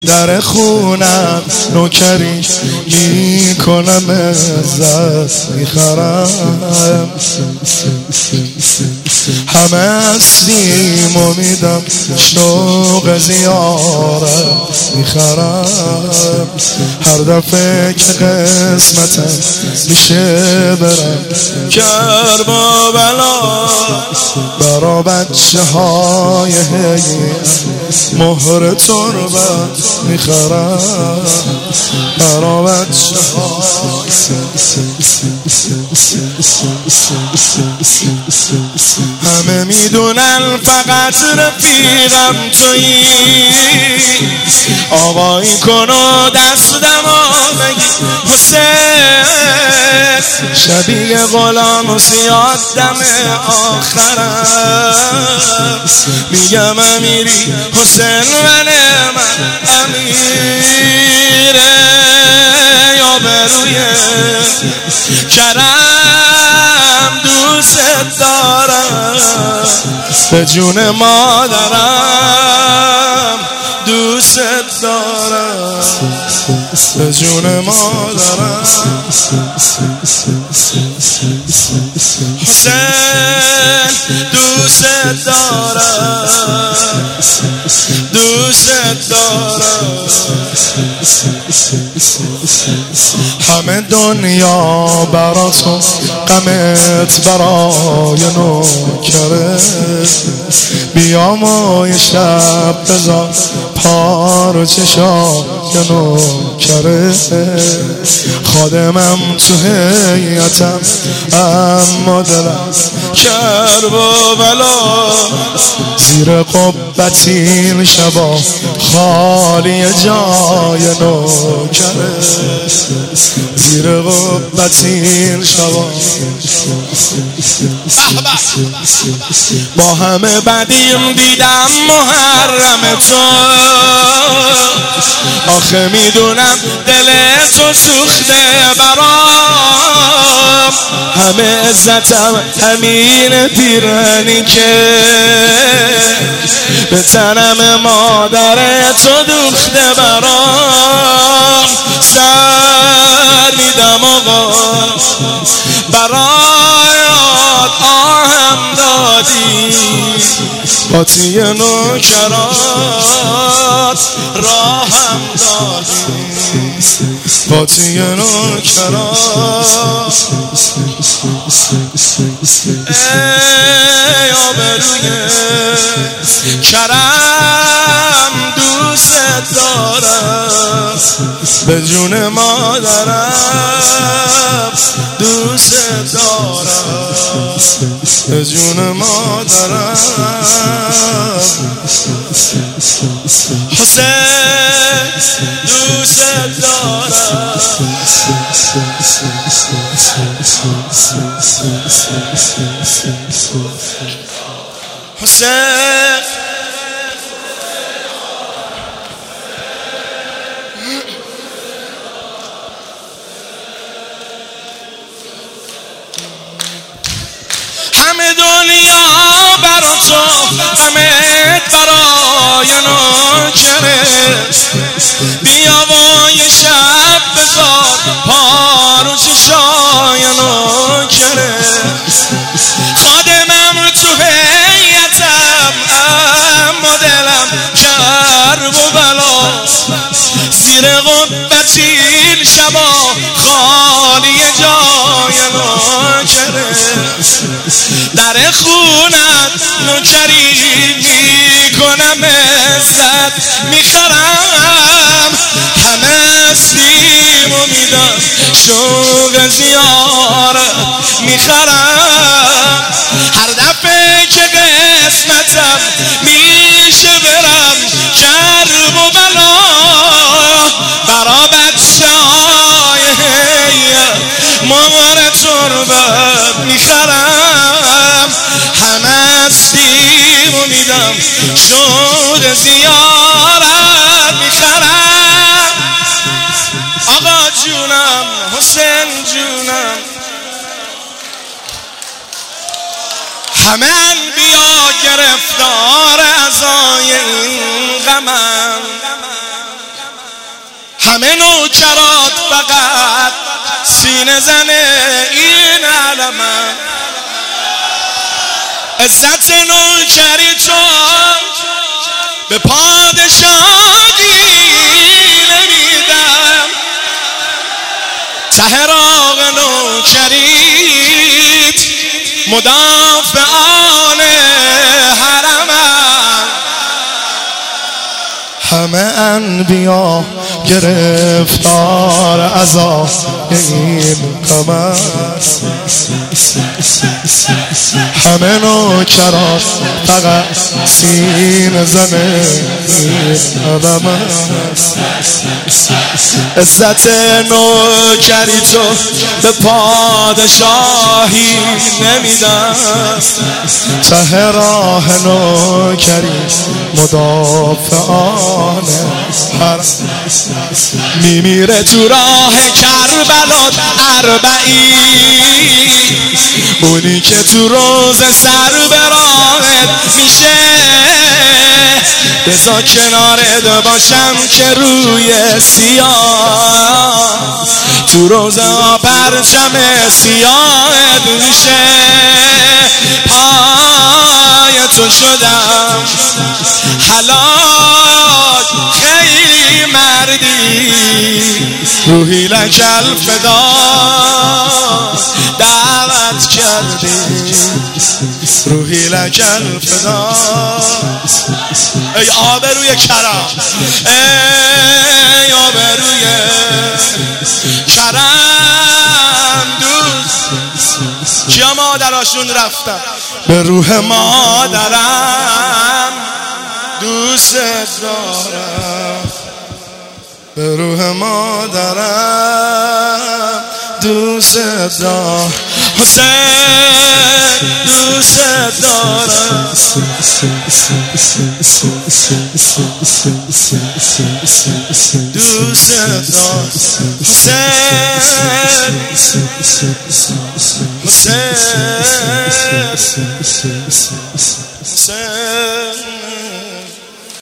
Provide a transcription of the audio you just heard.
در خونم نوکری میکنم، عزت میخرم، همه هستیم و میدم، شوق زیارت میخرم. هر دفعه که قسمتم میشه برم کرب و بلا، برا بچه های مهر تربت میخرم، برا بچه همه میدونن فقط رفیقم تویی، آقایی کن و دستمو بگی حسین، شبیه غلام و زیاد دم آخرم، میگم امیری حسین من امیره، یا بروی کرم دوست دارم، به جون مادرم دوست دارم، به جون مادرم. حسین دوست دارم، دوست دارم. همه دنیا برا تو، غمت برای نوکره، بیام و یه شب بذار پار چشای نوکره، خادمم تو هیئتم اما دلم کرب و بلا، زیر قبت این شبا خالی جای نوکره، زیر قبت این شبا با همه بدیم دیدم محرم تو، آخه میدونم دل تو سوخته برام، همه عزتم همین پیرهنی که به تنم مادر تو دوخته برام، سر میدم آقا برایات آهم دادی، باطی نوکرات راهم دادی، باطی نوکرات. ای آبروی کرم دوست دارم، به جون مادرم دوست دارم، به جون مادرم. حسین دوست دارم، حسین همه دنیا برا تو، غمت برای نوکره، بیا و یه شب بذار پارو چشای نوکره، خادمم تو هیئتم اما دلم کرب و بلا، زیر قبت این شبا خالی جای نوکره، در خونت نوکری میکنم، عزت میخرم، همه هستیم و میدم، شوق زیارت میخرم، هر دفعه که قسمتم میشه برم کرب و بلا، برا بچه های مهر تربت میخرم، همه هستیم و میدم، شوق زیارت میخرم. آقا جونم حسین جونم، همه انبیا گرفتار عزای این غمم، همه نوکرات فقط سینه زنه این علمه. عزت نوکری تو به پادشاهی نمیدم، ته راغ نوکریت مدافعان حرمم. همه انبیا گرفتار عذاب این قمر، همه نوکرات فقط سینه زنه این قمر. عزت نوکری تو به پادشاهی نمیدم، ته راه نوکری مدافعان حرم. میمیره تو راه کربلا اربعین، اونی که تو روز سر به راهت میشه. بذار کنارت باشم که روی سیاه، تو روزه ها پرچم سیاهت میشه. پای تو شدم هلاک خیلی مردی، روحی لک الفدا دعوت کردی، روحی لک الفدا. ای آبروی کرم، ای آبروی کرم، دوست کیا مادراشون رفتن؟ به روح مادرم دوست دارم، به روح مادرم دوست دارم. حسین دوست دارم، دوست دارم. حسین حسین